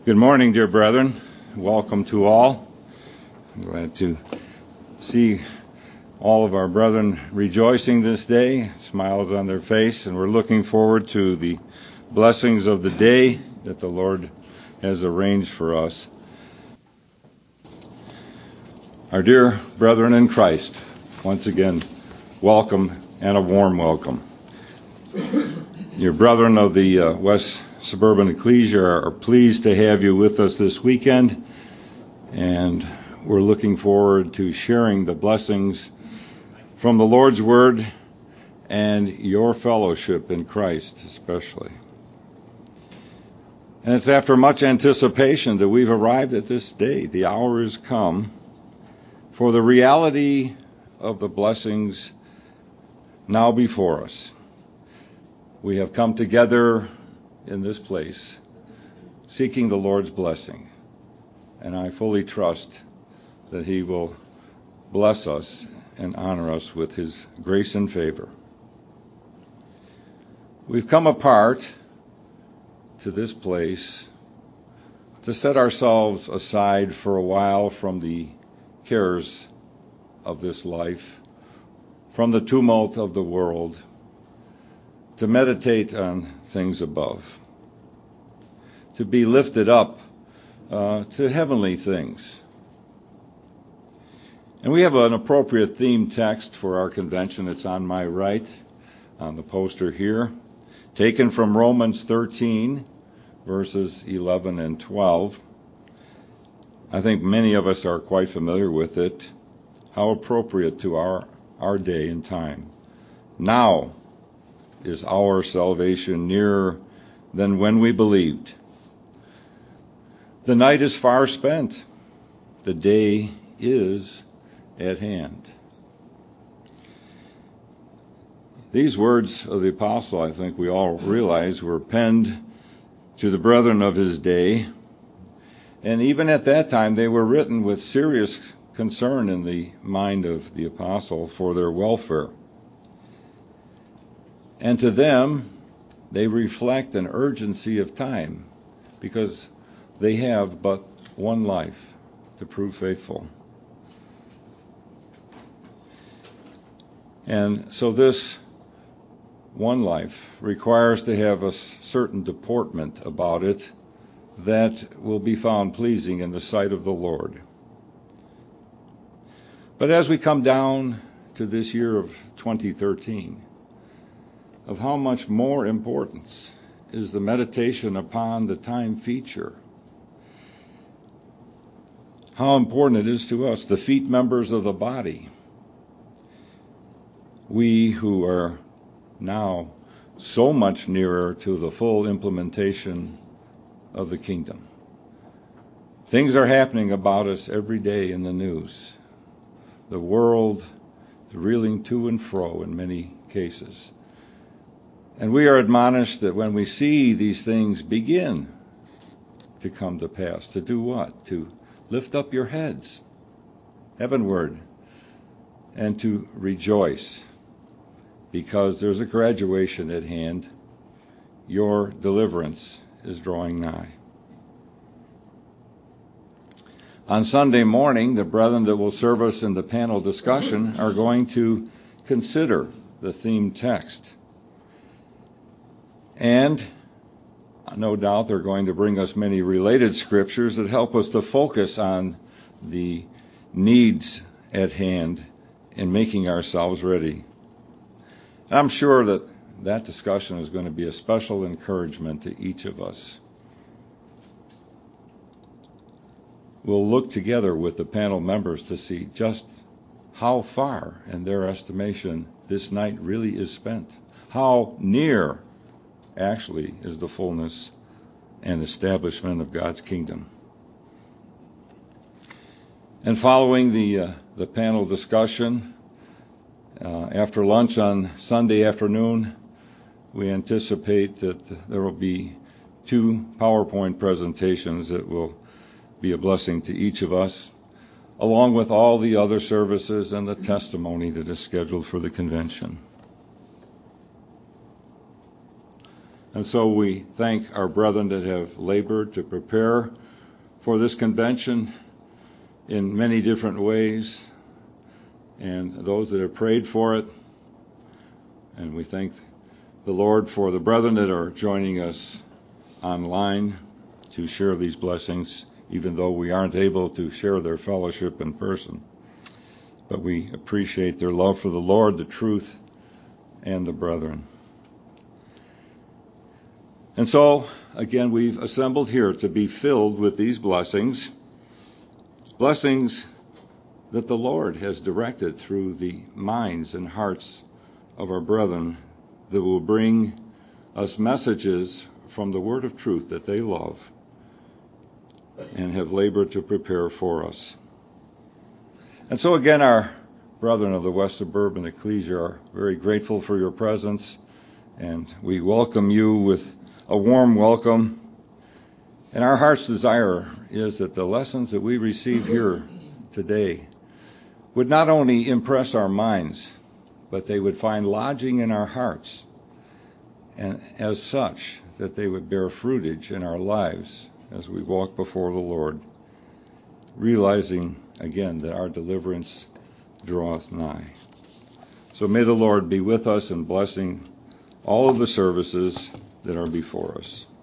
Good morning, dear brethren. Welcome to all. I'm glad to see all of our brethren rejoicing this day, smiles on their face, and we're looking forward to the blessings of the day that the Lord has arranged for us. Our dear brethren in Christ, once again, welcome and a warm welcome. Your brethren of the West Suburban Ecclesia are pleased to have you with us this weekend, and we're looking forward to sharing the blessings from the Lord's Word and your fellowship in Christ especially. And it's after much anticipation that we've arrived at this day. The hour has come for the reality of the blessings now before us. We have come together in this place, seeking the Lord's blessing. And I fully trust that He will bless us and honor us with His grace and favor. We've come apart to this place to set ourselves aside for a while from the cares of this life, from the tumult of the world, to meditate on things above, to be lifted up to heavenly things. And we have an appropriate theme text for our convention. It's on my right, on the poster here, taken from Romans 13, verses 11 and 12. I think many of us are quite familiar with it. How appropriate to our day and time. Now is our salvation nearer than when we believed. The night is far spent. The day is at hand. These words of the apostle, I think we all realize, were penned to the brethren of his day. And even at that time, they were written with serious concern in the mind of the apostle for their welfare. And to them, they reflect an urgency of time because they have but one life to prove faithful. And so this one life requires to have a certain deportment about it that will be found pleasing in the sight of the Lord. But as we come down to this year of 2013, of how much more importance is the meditation upon the time feature. How important it is to us, the feet members of the body. We who are now so much nearer to the full implementation of the kingdom. Things are happening about us every day in the news. The world is reeling to and fro in many cases. And we are admonished that when we see these things begin to come to pass, to do what? To lift up your heads heavenward and to rejoice, because there's a graduation at hand. Your deliverance is drawing nigh. On Sunday morning, the brethren that will serve us in the panel discussion are going to consider the theme text. And no doubt they're going to bring us many related scriptures that help us to focus on the needs at hand in making ourselves ready. And I'm sure that discussion is going to be a special encouragement to each of us. We'll look together with the panel members to see just how far, in their estimation, this night really is spent. How near actually is the fullness and establishment of God's kingdom. And following the panel discussion, after lunch on Sunday afternoon, we anticipate that there will be 2 PowerPoint presentations that will be a blessing to each of us, along with all the other services and the testimony that is scheduled for the convention. And so we thank our brethren that have labored to prepare for this convention in many different ways, and those that have prayed for it. And we thank the Lord for the brethren that are joining us online to share these blessings, even though we aren't able to share their fellowship in person. But we appreciate their love for the Lord, the truth, and the brethren. And so, again, we've assembled here to be filled with these blessings that the Lord has directed through the minds and hearts of our brethren that will bring us messages from the word of truth that they love and have labored to prepare for us. And so again, our brethren of the West Suburban Ecclesia are very grateful for your presence, and we welcome you with a warm welcome. And our heart's desire is that the lessons that we receive here today would not only impress our minds, but they would find lodging in our hearts, and as such, that they would bear fruitage in our lives as we walk before the Lord, realizing again that our deliverance draweth nigh. So may the Lord be with us in blessing all of the services that are before us.